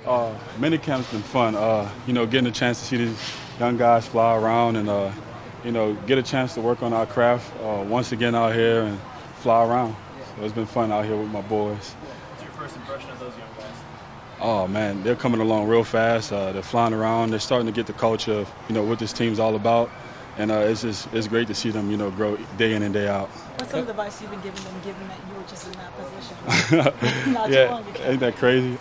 Minicamp's been fun. Getting a chance to see these young guys fly around and, get a chance to work on our craft once again out here and fly around. So it's been fun out here with my boys. What's your first impression of those young guys? Oh, man, they're coming along real fast. They're flying around. They're starting to get the culture of, what this team's all about. And it's great to see them, grow day in and day out. What's some of the advice you've been giving them, given that you were just in that position? Not too long ago. Ain't that crazy?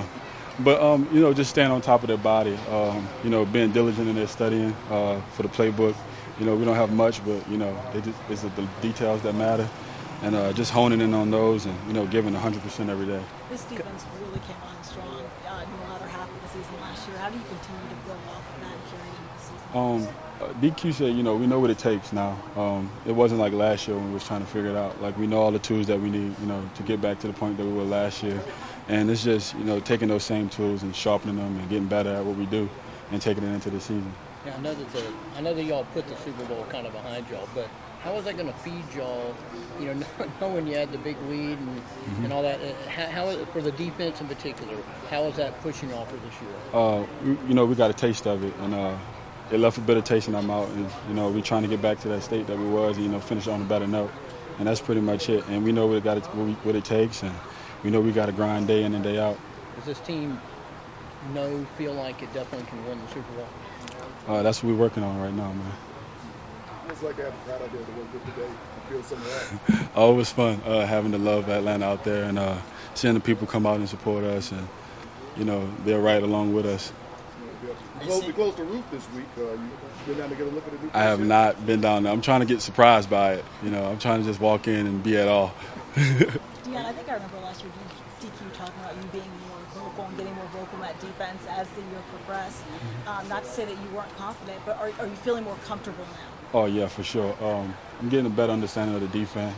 But just staying on top of their body, being diligent in their studying for the playbook. We don't have much, but, it's the details that matter. And just honing in on those and, giving 100% every day. This defense really came on strong in the latter half of the season last year. How do you continue to build off of that and carry it into the season? DQ said, we know what it takes now. It wasn't like last year when we was trying to figure it out. Like, we know all the tools that we need, to get back to the point that we were last year. And it's just, taking those same tools and sharpening them and getting better at what we do and taking it into the season. Yeah, I know that y'all put the Super Bowl kind of behind y'all, but how is that going to feed y'all, knowing you had the big lead and all that? How for the defense in particular, how is that pushing y'all for this year? We got a taste of it, and it left a bitter taste in our mouth. And, we're trying to get back to that state that we was and, finish on a better note. And that's pretty much it. And we know what it takes, and we know we got to grind day in and day out. Does this team feel like it definitely can win the Super Bowl? That's what we're working on right now, man. It's like having Pratt out there to work with today. You feel some of that? Oh, it was fun having the love of Atlanta out there and seeing the people come out and support us, and they're right along with us. We closed the roof this week. You been down to get a look at the roof? I have not been down there. I'm trying to get surprised by it. I'm trying to just walk in and be at all. Deon, I think I remember last year DQ talking about you being more vocal and getting more vocal in that defense as the year progressed. Not to say that you weren't confident, but are you feeling more comfortable now? Oh, yeah, for sure. I'm getting a better understanding of the defense.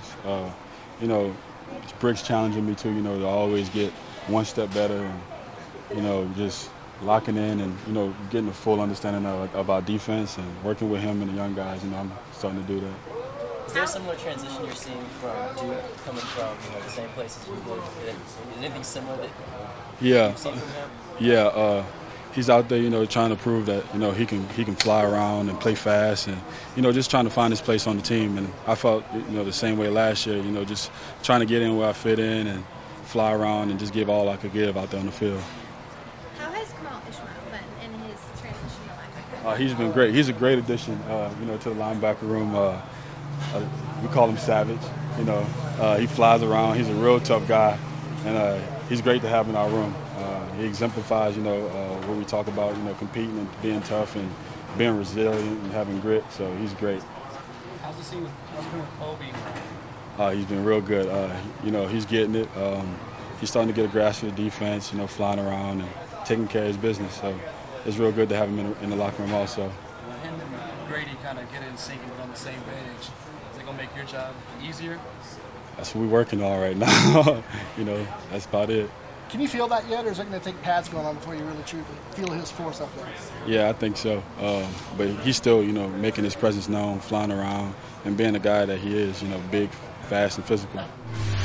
Brick's challenging me too, to always get one step better and, just locking in and, getting a full understanding of our defense and working with him and the young guys. I'm starting to do that. Is there a similar transition you're seeing from Duke coming from the same place as you did? Is anything similar that you've seen from him? Yeah. He's out there, trying to prove that, he can fly around and play fast and, just trying to find his place on the team. And I felt, the same way last year, just trying to get in where I fit in and fly around and just give all I could give out there on the field. How has Kamal Ishmael been in his transition to linebacker? He's been great. He's a great addition, to the linebacker room. We call him Savage. He flies around. He's a real tough guy, and he's great to have in our room. He exemplifies, what we talk about, competing and being tough and being resilient and having grit. So he's great. How's it been with Kobe? He's been real good. He's getting it. He's starting to get a grasp of the defense, flying around and taking care of his business. So it's real good to have him in the locker room also. When him and Grady kind of get in sync and get on the same page, is it going to make your job easier? That's what we're working on right now. That's about it. Can you feel that yet, or is it going to take pads going on before you really truly feel his force up there? Yeah, I think so. But he's still, making his presence known, flying around, and being the guy that he is, big, fast, and physical.